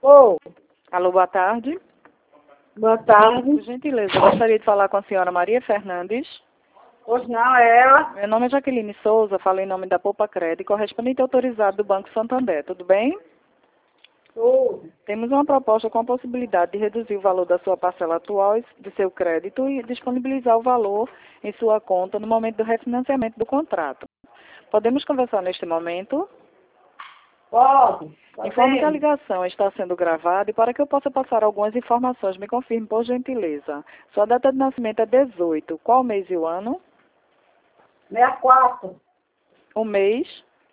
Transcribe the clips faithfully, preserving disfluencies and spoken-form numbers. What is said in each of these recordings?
Ô, Alô, boa tarde. boa tarde. Por gentileza, eu gostaria de falar com a senhora Maria Fernandes. Hoje não é ela. Meu nome é Jaqueline Souza, falo em nome da Poupa Crédito, correspondente autorizado do Banco Santander. Tudo bem? Tudo. Temos uma proposta com a possibilidade de reduzir o valor da sua parcela atual de seu crédito e disponibilizar o valor em sua conta no momento do refinanciamento do contrato. Podemos conversar neste momento? Pode. Informe que a Podemos. ligação está sendo gravada e para que eu possa passar algumas informações, me confirme por gentileza. Sua data de nascimento é dezoito. Qual mês e o ano? sessenta e quatro. O mês?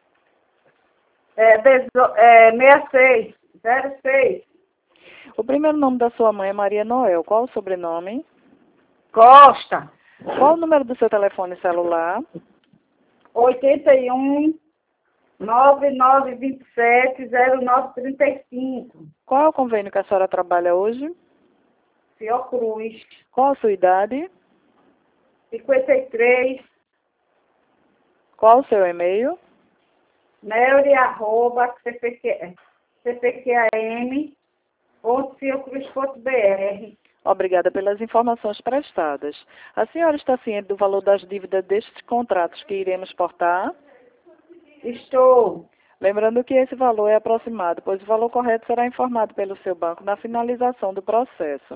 É, dezo- é sessenta e seis. zero seis. O primeiro nome da sua mãe é Maria Noel. Qual o sobrenome? Costa. Qual o número do seu telefone celular? oitenta e um, nove nove dois sete, zero nove três cinco. Qual é o convênio que a senhora trabalha hoje? Fiocruz. Qual a sua idade? cinquenta e três. Qual o seu e-mail? Neuri, arroba, cpq, cpqam, ponto fiocruz ponto br. Obrigada pelas informações prestadas. A senhora está ciente do valor das dívidas destes contratos que iremos portar? Estou. Lembrando que esse valor é aproximado, pois o valor correto será informado pelo seu banco na finalização do processo.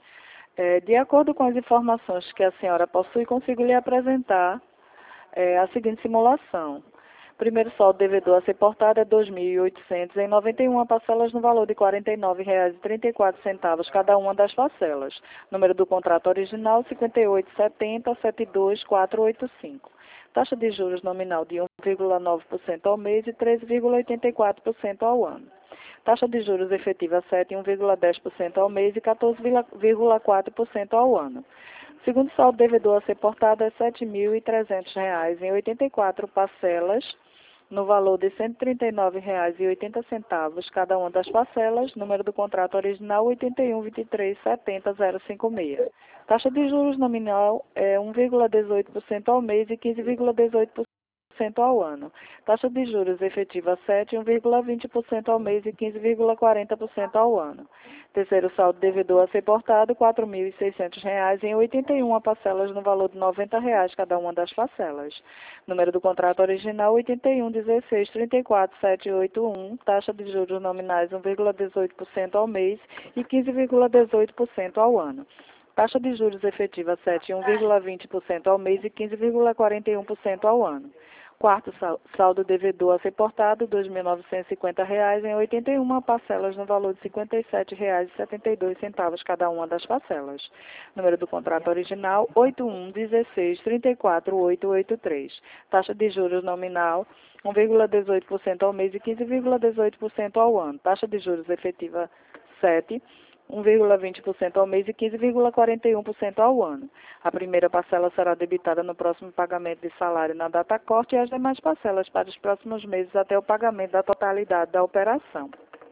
É, de acordo com as informações que a senhora possui, consigo lhe apresentar é, a seguinte simulação. Primeiro saldo devedor a ser portado é dois mil e oitocentos em noventa e uma parcelas no valor de quarenta e nove reais e trinta e quatro centavos cada uma das parcelas. Número do contrato original cinquenta e oito setenta, setenta e dois mil quatrocentos e oitenta e cinco. Taxa de juros nominal de um vírgula nove por cento ao mês e treze vírgula oitenta e quatro por cento ao ano. Taxa de juros efetiva sete vírgula um vírgula dez por cento ao mês e quatorze vírgula quatro por cento ao ano. Segundo saldo devedor a ser portado é sete mil e trezentos reais em oitenta e quatro parcelas, no valor de cento e trinta e nove reais e oitenta centavos cada uma das parcelas. Número do contrato original oitenta e um, vinte e três, setenta, zero cinquenta e seis. Taxa de juros nominal é um vírgula dezoito por cento ao mês e quinze vírgula dezoito por cento ao ano. Taxa de juros efetiva sete, um vírgula vinte por cento ao mês e quinze vírgula quarenta por cento ao ano. Terceiro saldo devedor a ser portado, quatro mil e seiscentos reais em oitenta e uma parcelas no valor de noventa reais cada uma das parcelas. Número do contrato original oitenta e um, dezesseis, trinta e quatro, setecentos e oitenta e um. Taxa de juros nominais um vírgula dezoito por cento ao mês e quinze vírgula dezoito por cento ao ano. Taxa de juros efetiva sete, um vírgula vinte por cento ao mês e quinze vírgula quarenta e um por cento ao ano. Quarto saldo devedor a ser portado, dois mil novecentos e cinquenta reais em oitenta e uma parcelas no valor de cinquenta e sete reais e setenta e dois centavos cada uma das parcelas. Número do contrato original oitenta e um, dezesseis, trinta e quatro, oitocentos e oitenta e três. Taxa de juros nominal um vírgula dezoito por cento ao mês e quinze vírgula dezoito por cento ao ano. Taxa de juros efetiva sete, um vírgula vinte por cento ao mês e quinze vírgula quarenta e um por cento ao ano. A primeira parcela será debitada no próximo pagamento de salário na data corte e as demais parcelas para os próximos meses até o pagamento da totalidade da operação.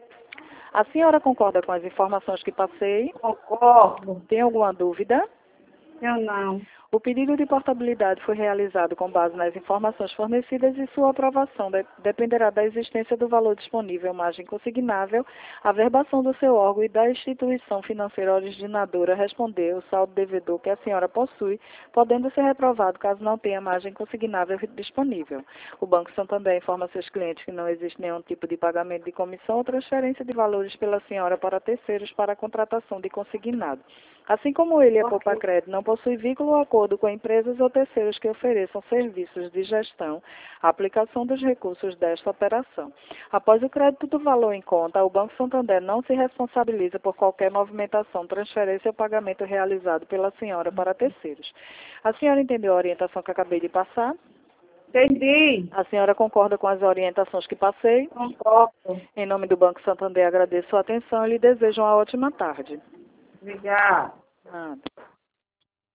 A senhora concorda com as informações que passei? Concordo. Tem alguma dúvida? Eu não. O pedido de portabilidade foi realizado com base nas informações fornecidas e sua aprovação de- dependerá da existência do valor disponível, margem consignável, a verbação do seu órgão e da instituição financeira originadora responder o saldo devedor que a senhora possui, podendo ser reprovado caso não tenha margem consignável disponível. O Banco Santander informa seus clientes que não existe nenhum tipo de pagamento de comissão ou transferência de valores pela senhora para terceiros para a contratação de consignado. Assim como ele, a Poupa Crédito, não possui vínculo ou acordo com empresas ou terceiros que ofereçam serviços de gestão, a aplicação dos recursos desta operação. Após o crédito do valor em conta, o Banco Santander não se responsabiliza por qualquer movimentação, transferência ou pagamento realizado pela senhora para terceiros. A senhora entendeu a orientação que acabei de passar? Entendi. A senhora concorda com as orientações que passei? Concordo. Em nome do Banco Santander, agradeço sua atenção e lhe desejo uma ótima tarde. Obrigada. Nada.